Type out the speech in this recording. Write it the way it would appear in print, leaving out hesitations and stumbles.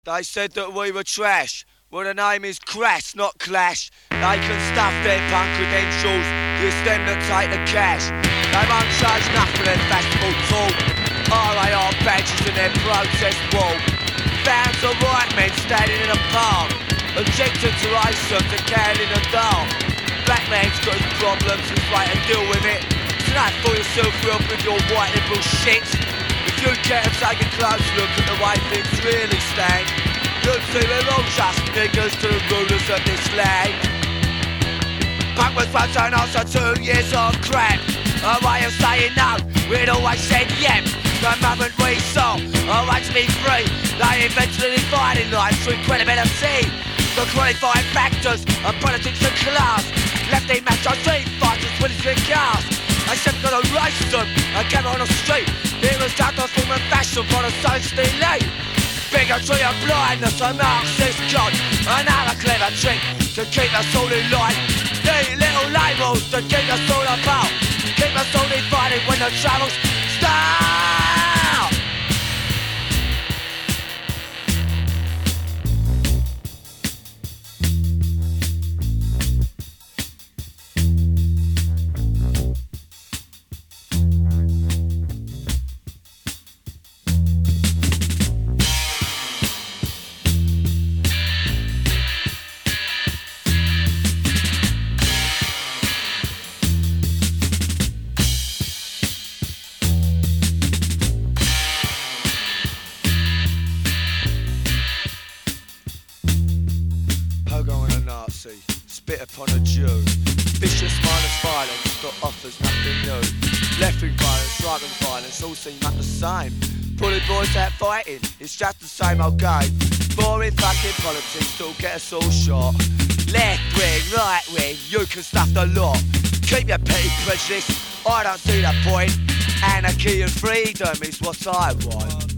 They said that we were trash. Well, the name is Crash, not Clash. They can stuff their punk credentials, it's them that take the cash. They won't charge nothing at festival talk. RAR badges in their protest wall. Fans of white men standing in a park, objecting to racism, to can in the dark. Black man's got his problems, he's right to deal with it. So don't fool yourself up with your white liberal shit. If you care to take a close look at the way things really stand, you'll see we're all just niggas to the rulers of this land. Punk was once and also 2 years of crap. A way of saying no, we'd always said yep. The moment we saw a right to be free, they invented a dividing line through credibility. The qualifying factors of politics and class left the macho street fighters with his cars. They said got a racism and came on the street. It was just a form of fashion for the socialist elite. Bigotry and blindness, a Marxist god. Another clever trick to keep us all in line. These little labels to keep us all apart. Keep us all divided when the troubles start. Spit upon a Jew. Vicious minus violence that offers nothing new. Left-wing violence, right-wing violence all seem like the same. Bully boys out fighting, it's just the same old game. Boring fucking politics that'll get us all shot. Left-wing, right-wing, you can stuff the lot. Keep your petty prejudice, I don't see the point. Anarchy and freedom is what I want.